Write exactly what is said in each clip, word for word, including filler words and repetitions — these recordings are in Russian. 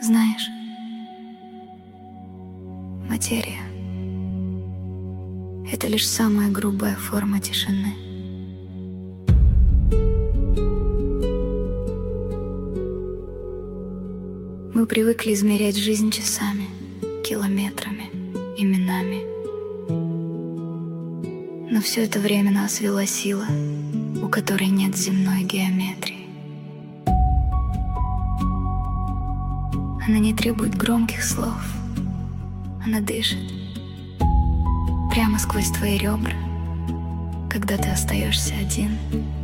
Знаешь, материя — это лишь самая грубая форма тишины. Мы привыкли измерять жизнь часами, километрами, именами. Но все это время нас вела сила, у которой нет земной геометрии. Она не требует громких слов. Она дышит прямо сквозь твои ребра, когда ты остаешься один.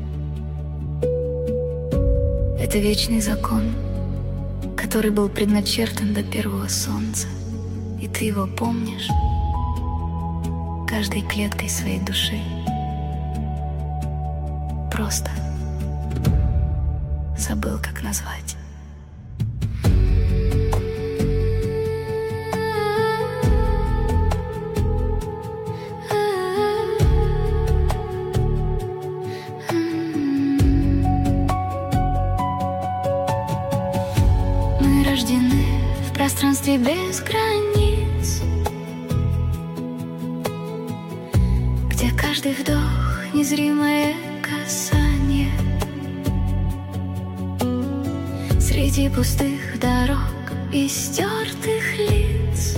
Это вечный закон, который был предначертан до первого солнца, и ты его помнишь каждой клеткой своей души. Просто забыл, как назвать. Мы рождены в пространстве без границ, где каждый вдох — незримое касание. Среди пустых дорог и стертых лиц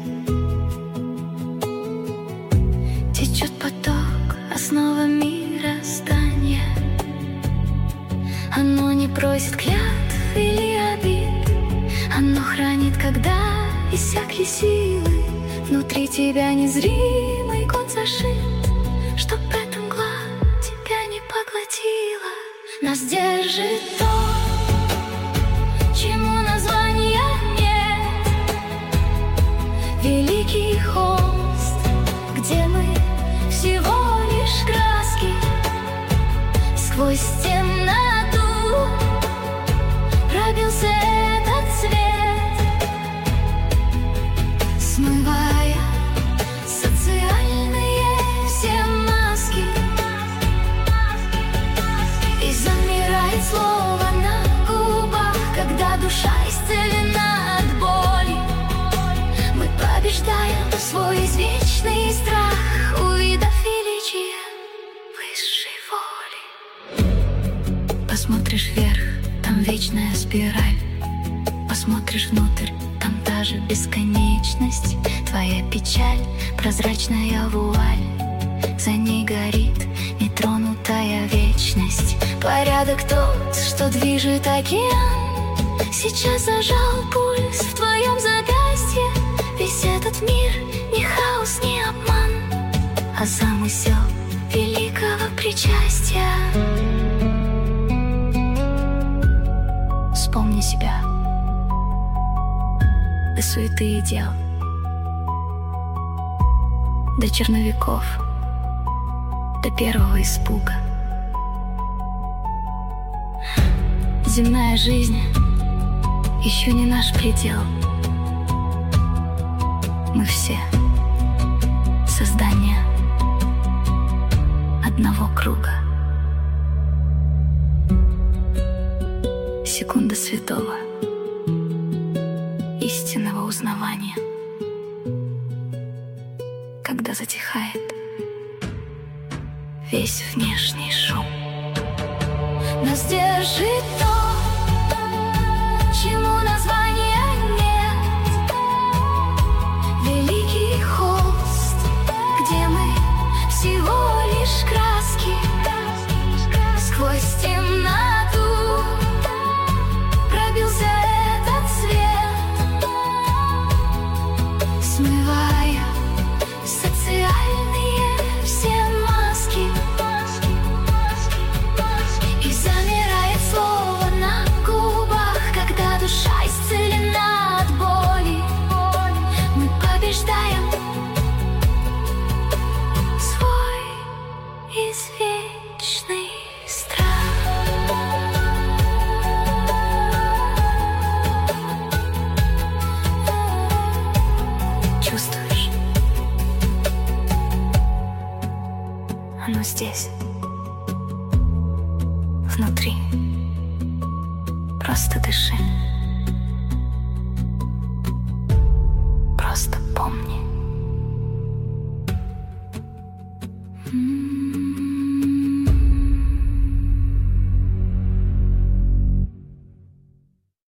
течет поток, основа мироздания. Оно не просит клятв или обид, оно хранит, когда иссякли силы. Внутри тебя незримый код зашит, чтоб эта мгла тебя не поглотила. Нас держит то, чему названия нет. Великий холст, где мы всего лишь краски. Сквозь темноту пробился этот свет, смывая социальные все маски. И замирает слово на губах, когда душа исцелена от боли. Мы побеждаем свой извечный страх, увидав величие высшей воли. Посмотришь вверх, там вечная спираль. Посмотришь внутрь, там та же бесконечность. Твоя печаль, прозрачная вуаль, за ней горит нетронутая вечность. Порядок тот, что движет океан, сейчас зажал пульс в твоем запястье. Весь этот мир не хаос, не обман, а замысел великого причастия. Вспомни себя до суеты и дел, до черновиков, до первого испуга. Земная жизнь еще не наш предел. Мы все создания одного круга. Секунда святого, истинного узнавания, когда затихает весь внешний шум. Нас держит то, чему названия нет. Великий холст, где мы всего лишь краски. Сквозь темноту пробился этот свет, смывая социальные все маски. И замирает слово на губах, когда душа исцелена от боли. Мы побеждаем свой извечный страх. Чувствуешь? Оно здесь, внутри. Просто дыши. запомни. М-м.